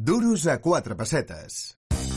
Duros a 4 pessetes.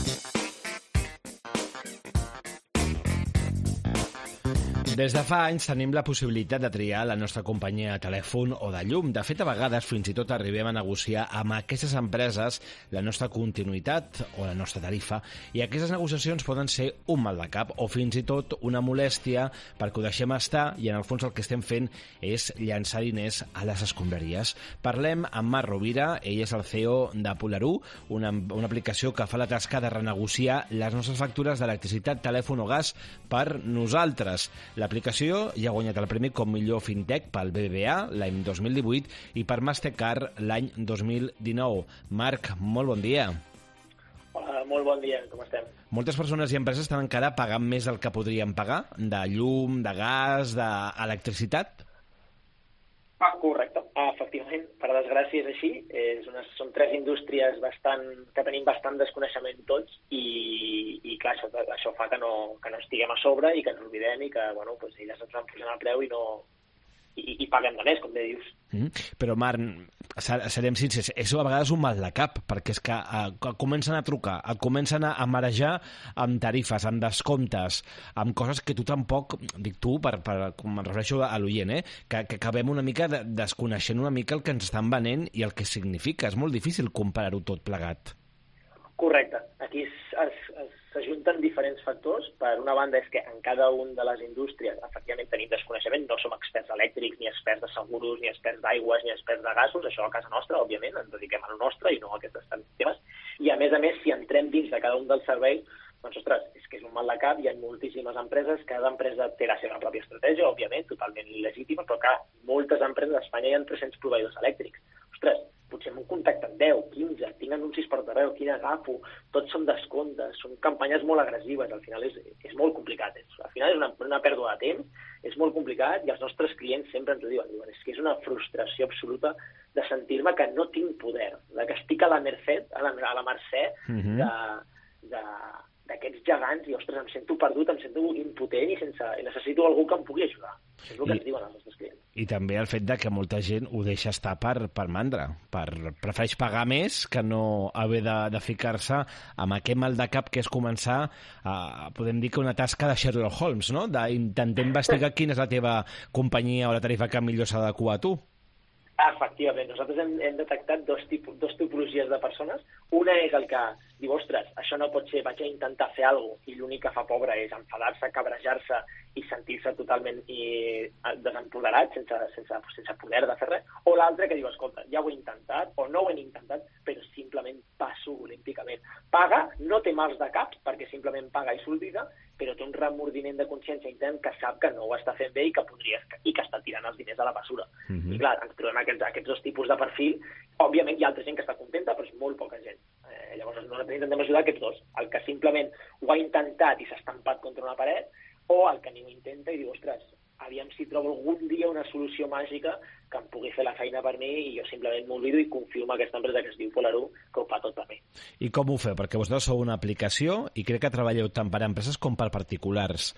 Des de fa anys tenim la possibilitat de triar la nostra companyia de telèfon o de llum. De fet, a vegades fins i tot arribem a negociar amb aquestes empreses la nostra continuïtat o la nostra tarifa, i aquestes negociacions poden ser un mal de cap o fins i tot una molèstia perquè ho deixem estar, i en el fons el que estem fent és llançar diners a les escombraries. Parlem amb Marc Rovira, ell és el CEO de Polarú, una aplicació que fa la tasca de renegociar les nostres factures d'electricitat, telèfon o gas per nosaltres. L'aplicació ja ha guanyat el premi com millor fintech pel BBVA l'any 2018 i per Mastercard l'any 2019. Marc, molt bon dia. Hola, molt bon dia, com estem? Moltes persones i empreses estan encara pagant més del que podrien pagar, de llum, de gas, d'electricitat? Correcte, efectivament, per desgràcia és així. Són tres indústries que tenim bastant desconeixement tots i clar, això fa que no estiguem a sobre i que ens oblidem i que elles ens van posant el preu i paguem de més, com bé dius. Però, Marc, serem sincers, és a vegades un mal de cap, perquè és que comencen a trucar, et comencen a marejar amb tarifes, amb descomptes, amb coses que tu tampoc, dic tu, com em refereixo a l'oient, que acabem una mica desconeixent una mica el que ens estan venent i el que significa. És molt difícil comparar-ho tot plegat. Correcte. Aquí s'ajunten diferents factors. Per una banda és que en cada una de les indústries efectivament tenim desconeixement, no som experts elèctrics, ni experts de seguros, ni experts d'aigües, ni experts de gasos, això a casa nostra, òbviament, ens dediquem a lo nostre i no a aquests temes. I a més, si entrem dins de cada un dels serveis, doncs, ostres, és que és un mal de cap, hi ha moltíssimes empreses, cada empresa té la seva pròpia estratègia, òbviament, totalment legítima, però clar, moltes empreses a Espanya hi ha 300 proveïdors elèctrics. Ostres, potser m'ho contacten 10, 15, tinc anuncis per arreu, quin agafo, tots són descomptes, són campanyes molt agressives, al final és molt complicat. Al final és una pèrdua de temps, és molt complicat i els nostres clients sempre ens ho diuen, és que és una frustració absoluta de sentir-me que no tinc poder, de que estic a la mercè d'aquests gegants i, ostres, em sento perdut, em sento impotent i necessito algú que em pugui ajudar. És el que ens diuen els nostres clients. I també el fet de que molta gent ho deixa estar per mandra. Prefereix pagar més que no haver de ficar-se amb aquest mal de cap que és començar podem dir que una tasca de Sherlock Holmes, no? D'intentar investigar quina és la teva companyia o la tarifa que millor s'adequa a tu. Efectivament, nosaltres hem detectat dos tipologies de persones. Una és el que diu, ostres, això no pot ser, vaig a intentar fer alguna cosa i l'únic que fa pobre és enfadar-se, cabrejar-se i sentir-se totalment desempoderat, sense poder de fer res. O l'altre que diu, escolta, ja ho he intentat o no ho he intentat, però simplement passo olímpicament. Paga, no té mals de cap, perquè simplement paga i s'oblida, però té un remordiment de consciència intern que sap que no ho està fent bé i que està tirant els diners a la basura. I clar, ens trobem aquests dos tipus de perfil. Òbviament hi ha altra gent que està contenta, però és molt poca gent. Llavors nosaltres intentem ajudar aquests dos, el que simplement ho ha intentat i s'ha estampat contra una paret, o el que ni ho intenta i diu, ostres, aviam si trobo algun dia una solució màgica que em pugui fer la feina per mi i jo simplement m'oblido i confio en aquesta empresa que es diu Polarú, que ho fa tot per mi. I com ho feu? Perquè vosaltres sou una aplicació i crec que treballeu tant per empreses com per particulars.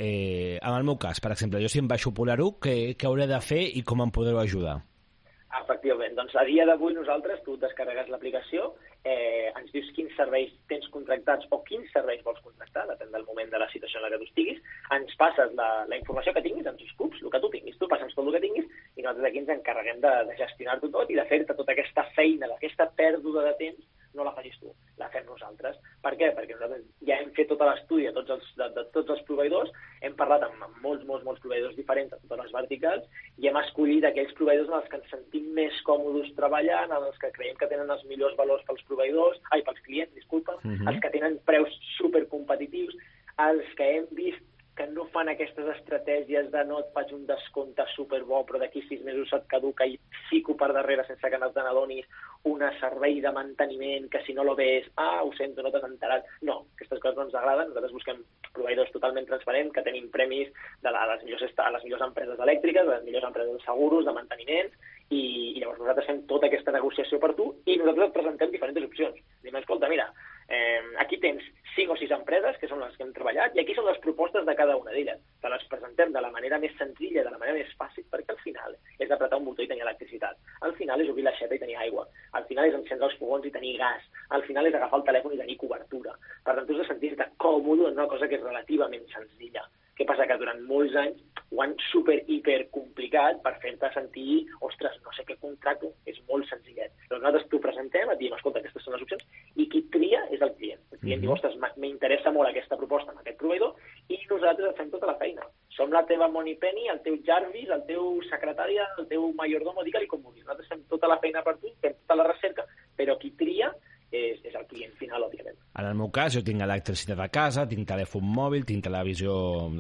En el meu cas, per exemple, jo si em baixo Polarú, què hauré de fer i com em podreu ajudar? Efectivament, doncs a dia d'avui nosaltres, tu descarregues l'aplicació, ens dius quins serveis tens contractats o quins serveis vols contractar, depèn del moment de la situació en la que tu estiguis, ens passes la informació que tinguis, ens escups el que tu tinguis, tu passa'ns tot el que tinguis i nosaltres aquí ens encarreguem de gestionar-t'ho tot i de fer-te tota aquesta feina, aquesta pèrdua de temps, no la facis tu, la fem nosaltres. Per què? Perquè nosaltres ja hem fet tot l'estudi de tots els proveïdors, hem parlat amb molts proveïdors diferents de totes les verticals i hem escollit aquells proveïdors en els que ens sentim més còmodes treballant, en els que creiem que tenen els millors valors pels clients, els que tenen preus supercompetitius, els que hem vist que no fan aquestes estratègies de no et faig un descompte superbo, però d'aquí 6 mesos et caduca i fico per darrere sense que te n'adonis un servei de manteniment que si no lo ves, ho sento, no t'has enterat. No, aquestes coses no ens agraden. Nosaltres busquem proveïdors totalment transparents, que tenim premis de les millors empreses elèctriques, de les millors empreses de seguros, de manteniments, i llavors nosaltres fem tota aquesta negociació per tu i nosaltres et presentem diferents opcions. Diem, escolta, mira, aquí tens 5 o 6 empreses, que són les que hem treballat, i aquí són les propostes de cada una d'elles. Te les presentem de la manera més senzilla, de la manera més fàcil, perquè al final és apretar un botó i tenir electricitat. Al final és obrir l'aixeta i tenir aigua. Al final és encendre els fogons i tenir gas. al final és agafar el telèfon i tenir cobertura. Per tant, tu has de sentir-te còmode en una cosa que és relativament senzilla. Què passa? Que durant molts anys ho han hiper complicat per fer-te sentir, ostres, no sé què contracto, és molt senzillet. Però nosaltres t'ho presentem, et diem, escolta, aquestes són les opcions, i qui tria és el client. El client diu, ostres, m'interessa molt aquesta proposta amb aquest proveïdor, i nosaltres et fem tota la feina. Som la teva Moneypenny, el teu Jarvis, el teu secretària, el teu mayordomo, digue-li com vulguis. Nosaltres fem tota la feina per tu, fem tota la recerca, però qui tria és el client final, òbviament. En el meu cas, jo tinc electricitat a casa, tinc telèfon mòbil, tinc televisió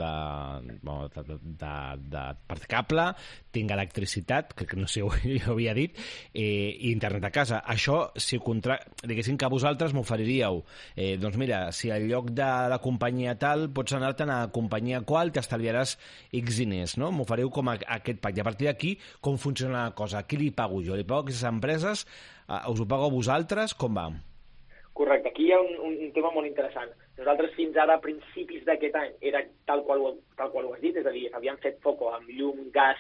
per cable, tinc electricitat, que no sé, ho havia dit, i internet a casa. Això, si diguéssim que vosaltres m'oferiríeu, doncs mira, si al lloc de la companyia tal pots anar-te'n a la companyia qual, t'estalviaràs X diners, no? M'oferiu com aquest pack. I a partir d'aquí, com funciona la cosa? A qui li pago jo? Li pago a aquestes empreses? Us ho pago a vosaltres? Com va? Correcte, aquí hi ha un tema molt interessant. Nosaltres fins ara, a principis d'aquest any, era tal qual ho has dit, és a dir, havíem fet foco amb llum, gas,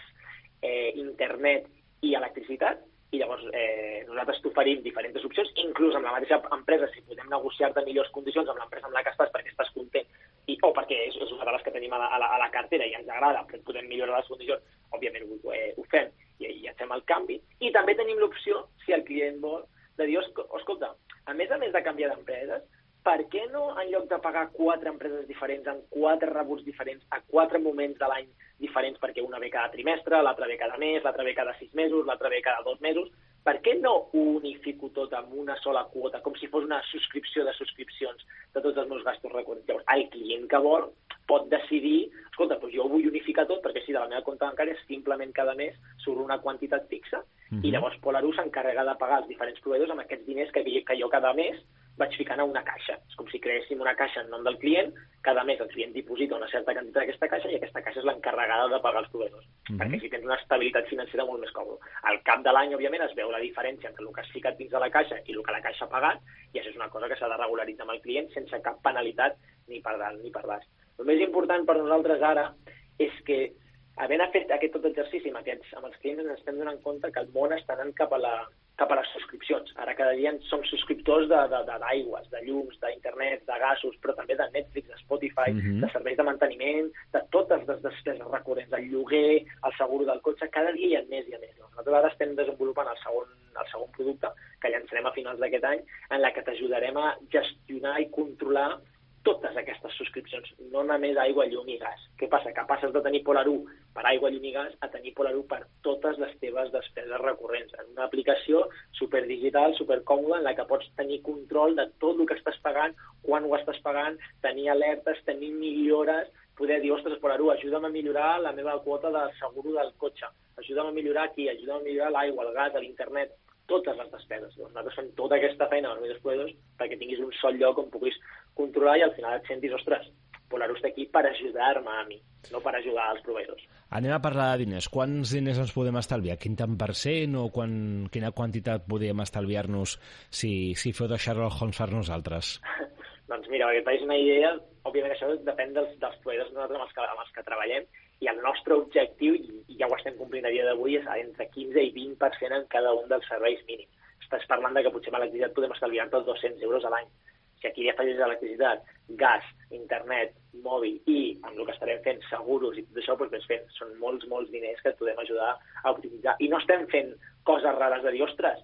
internet i electricitat, i llavors nosaltres t'oferim diferents opcions, inclús amb la mateixa empresa, si podem negociar-te millors condicions amb l'empresa amb la que estàs perquè estàs content, o perquè és una de les que tenim a la cartera i ens agrada, però podem millorar les condicions, òbviament ho fem i et fem el canvi. I també tenim l'opció, si el client vol, de dir, escolta, a més de canviar d'empreses, per què no, en lloc de pagar 4 empreses diferents, amb 4 rebuts diferents, a 4 moments de l'any diferents, perquè una ve cada trimestre, l'altra ve cada mes, l'altra ve cada 6 mesos, l'altra ve cada 2 mesos, per què no ho unifico tot amb una sola quota, com si fos una subscripció de subscripcions de tots els meus gastos recurrents? Llavors, el client que vol pot decidir, escolta, doncs jo ho vull unificar tot, perquè si de la meva compte bancària simplement cada mes surt una quantitat fixa, i llavors Polarú s'encarrega de pagar els diferents proveïdors amb aquests diners que jo cada mes vaig ficant a una caixa. És com si creéssim una caixa en nom del client, cada mes el client diposita una certa quantitat d'aquesta caixa i aquesta caixa és l'encarregada de pagar els proveïdors, perquè si tens una estabilitat financera molt més còmoda. Al cap de l'any, òbviament, es veu la diferència entre el que has ficat dins de la caixa i el que la caixa ha pagat, i això és una cosa que s'ha de regularitzar amb el client sense cap penalitat ni per dalt ni per baix. El més important per nosaltres ara és que, havent fet tot exercici amb els clients, ens estem donant compte que el món està anant cap a les subscripcions. Ara cada dia som subscriptors d'aigües, de llums, d'internet, de gasos, però també de Netflix, de Spotify, de serveis de manteniment, de totes les despeses recurrents, el lloguer, el seguro del cotxe, cada dia hi ha més i més. Nosaltres ara estem desenvolupant el segon producte que llançarem a finals d'aquest any, en la que t'ajudarem a gestionar i controlar totes aquestes subscripcions, no només aigua, llum i gas. Què passa? Que passes de tenir Polarú per aigua, llum i gas a tenir Polarú per totes les teves despeses recurrents, en una aplicació superdigital, supercòmoda, en la que pots tenir control de tot el que estàs pagant, quan ho estàs pagant, tenir alertes, tenir millores, poder dir, ostres, Polarú, ajuda'm a millorar la meva quota de seguro del cotxe, ajuda'm a millorar aquí, ajuda'm a millorar l'aigua, el gas, l'internet, totes les despeses. Nosaltres fem tota aquesta feina amb els meus proveïdors perquè tinguis un sol lloc on puguis controlar i al final et sentis, ostres, Polarú està aquí per ajudar-me a mi, no per ajudar als proveïdors. Anem a parlar de diners. Quants diners ens podem estalviar? Quin tant per cent o quina quantitat podem estalviar-nos si feu de Sherlock Holmes per nosaltres? Doncs mira, perquè et facis una idea, òbviament això depèn dels proveïdors nosaltres amb els que treballem, i el nostre objectiu, i ja ho estem complint a dia d'avui, és entre 15 i 20% en cada un dels serveis mínims. Estàs parlant de que potser amb electricitat podem estalviar-te els 200 euros a l'any. Si aquí ja afegis electricitat, gas, internet, mòbil i amb el que estarem fent seguros i tot això, doncs fent, són molts diners que et podem ajudar a optimitzar. I no estem fent coses rares de dir, ostres,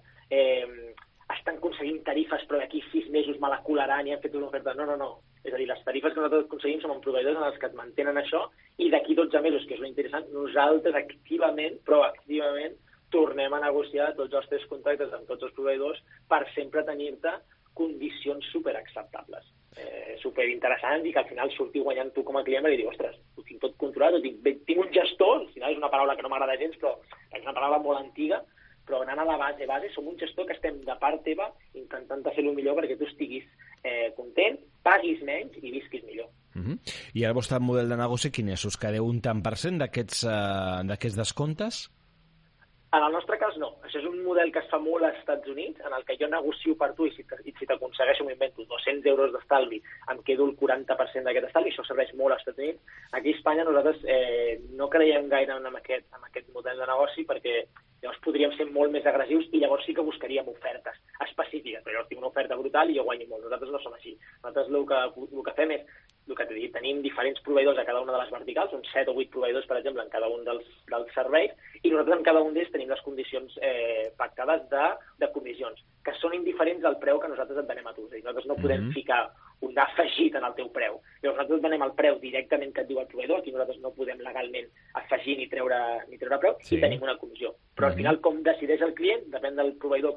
estan aconseguint tarifes però d'aquí 6 mesos me la colaran i han fet una oferta. No. És a dir, les tarifes que nosaltres aconseguim són amb proveïdors en els que et mantenen això i d'aquí 12 mesos, que és l'interessant, nosaltres proactivament, tornem a negociar tots els teus contractes amb tots els proveïdors per sempre tenir-te condicions superacceptables, superinteressants i que al final surti guanyant tu com a client i dir, ostres, ho tinc tot controlat, tinc un gestor, al final és una paraula que no m'agrada gens, però és una paraula molt antiga, però anant a la base, som un gestor que estem de part teva intentant fer el millor perquè tu estiguis content, paguis menys i visquis millor. I el vostre model de negoci quin és? Us quedeu un tant per cent d'aquests descomptes? En el nostre cas, no. Això és un model que es fa molt als Estats Units, en el que jo negocio per tu i si t'aconsegueixo, m'invento 200 euros d'estalvi, em quedo el 40% d'aquest estalvi, això serveix molt als Estats Units. Aquí a Espanya nosaltres no creiem gaire en aquest model de negoci perquè llavors podríem ser molt més agressius i llavors sí que buscaríem ofertes específiques. Però llavors tinc una oferta brutal i jo guanyo molt. Nosaltres no som així. Nosaltres el que fem és, el que t'he dit, tenim diferents proveïdors a cada una de les verticals, uns 7 o 8 proveïdors, per exemple, en cada un dels serveis, i nosaltres en cada un d'ells tenim les condicions pactades de comissions, que són indiferents al preu que nosaltres et donem a tu. És a dir, nosaltres no podem ficar un afegit en el teu preu. Llavors nosaltres donem el preu directament que et diu el proveïdor, aquí nosaltres no podem legalment afegir ni treure preu, i tenim una comissió. Però al final, com decideix el client, depèn del proveïdor...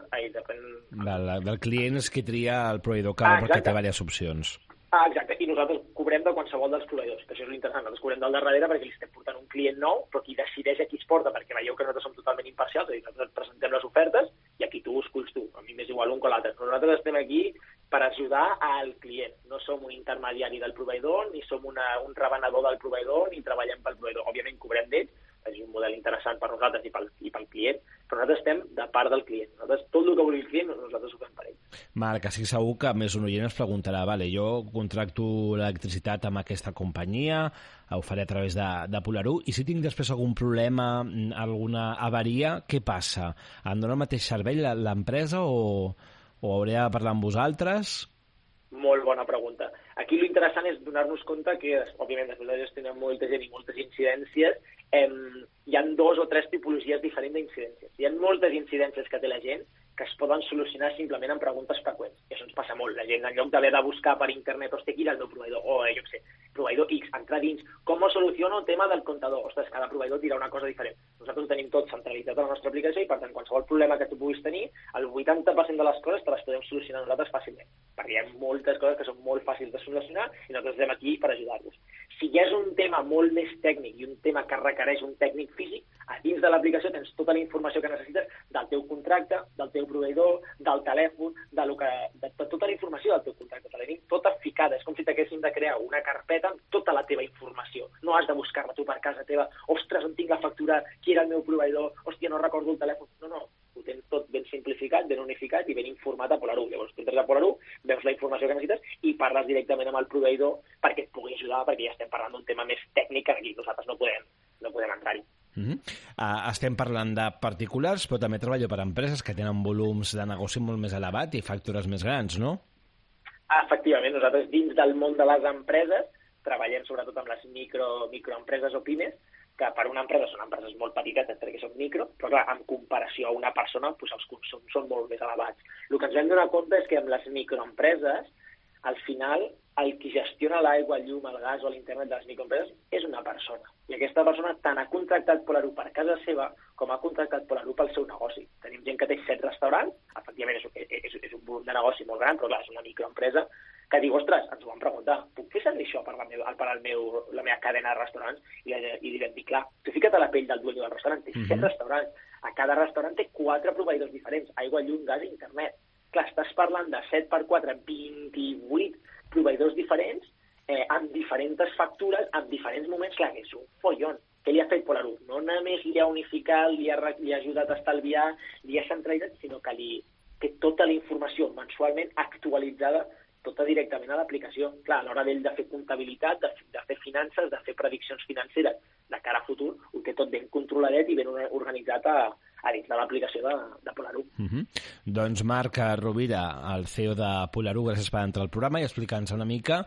Del client és qui tria el proveïdor que té diverses opcions. Exacte, i nosaltres cobrem de qualsevol dels proveïdors, que això és l'interessant, nosaltres cobrem del darrere perquè li estem portant un client nou, però qui decideix a qui es porta, perquè veieu que nosaltres som totalment imparcials, és a dir, nosaltres presentem les ofertes i aquí tu esculls tu, a mi m'és igual un que l'altre. Nosaltres estem aquí per ajudar al client, no som un intermediari del proveïdor, ni som un revenedor del proveïdor, ni treballem pel proveïdor. Òbviament cobrem d'ells, és un model interessant per nosaltres i pel client, però nosaltres estem de part del client. Nosaltres, tot el que vulgui el client, nosaltres ho fem per ell. Marc, estic segur que més un oient es preguntarà, vale, jo contracto l'electricitat amb aquesta companyia, ho faré a través de Polarú, i si tinc després algun problema, alguna avaria, què passa? Em dona el mateix servei l'empresa o hauré de parlar amb vosaltres? Molt bona pregunta. Aquí l'interessant és donar-nos compte que, òbviament, després de gestionar molta gent i moltes incidències, hi ha 2 o 3 tipologies diferents d'incidències. Hi ha moltes incidències que té la gent que es poden solucionar simplement amb preguntes freqüents. I això ens passa molt. La gent, en lloc d'haver de buscar per internet, hòstia, qui és el meu proveïdor? O, jo què sé, proveïdor X, entrar dins. Com soluciono el tema del comptador? Ostres, cada proveïdor dirà una cosa diferent. Nosaltres ho tenim tot centralitzat a la nostra aplicació i, per tant, qualsevol problema que tu puguis tenir, el 80% de les coses te les podem solucionar nosaltres fàcilment. Perquè hi ha moltes coses que són molt fàcils de solucionar i nosaltres estem aquí per ajudar-vos. Si hi és un tema molt més tècnic i un tema que requereix un tècnic físic, a dins de l'aplicació tens tota la informació que necessites del teu contracte, del teu proveïdor, del telèfon, de tota la informació del teu contracte. Te la tenim tota ficada. És com si t'haguessin de crear una carpeta amb tota la teva informació. No has de buscar-la tu per casa teva. Ostres, on tinc la factura? Qui era el meu proveïdor? Hòstia, no recordo el telèfon. No. Ho tens tot ben simplificat, ben unificat i ben informat a Polarú. Llavors, tu entres a Polarú, veus la informació que necessites i parles directament amb el proveïdor perquè et pugui ajudar, perquè ja estem parlant d'un tema més tècnic que aquí nosaltres no podem entrar-hi. Estem parlant de particulars, però també treballo per empreses que tenen volums de negoci molt més elevat i factures més grans, no? Efectivament, nosaltres dins del món de les empreses treballem sobretot amb les microempreses o pimes, que per una empresa són empreses molt petites perquè són micro, però clar, en comparació a una persona doncs els consums són molt més elevats. El que ens hem de donar compte és que amb les microempreses, al final, el qui gestiona l'aigua, el llum, el gas o l'internet de les microempreses és una persona. I aquesta persona tant ha contractat Polarú per casa seva com ha contractat Polarú pel seu negoci. Tenim gent que té 7 restaurants, efectivament és un volum de negoci molt gran, però clar, és una microempresa que diu, ostres, ens ho van preguntar, puc fer servir això per la meva cadena de restaurants? I li vam dir, clar, tu fica't a la pell del dueño del restaurant, té 7 restaurants, a cada restaurant té 4 proveïdors diferents, aigua, llum, gas i internet. Clar, estàs parlant de 7 per 4, 28 proveïdors diferents, amb diferents factures, amb diferents moments, clar, que és un follon. Què li ha fet Polarú? No només li ha unificat, li ha ajudat a estalviar, li ha centralitzat, sinó que li té tota la informació mensualment actualitzada tota directament a l'aplicació. Clar, a l'hora d'ell de fer comptabilitat, de fer finances, de fer prediccions financeres de cara a futur, ho té tot ben controladet i ben organitzat a dins de l'aplicació de Polarú. Doncs Marc Rovira, el CEO de Polarú, gràcies per entrar al programa i explicar-nos una mica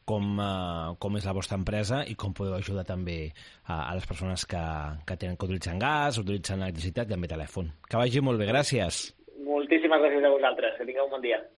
com és la vostra empresa i com podeu ajudar també a les persones que utilitzen gas, utilitzen electricitat i també telèfon. Que vagi molt bé, gràcies. Moltíssimes gràcies a vosaltres, que tingueu un bon dia.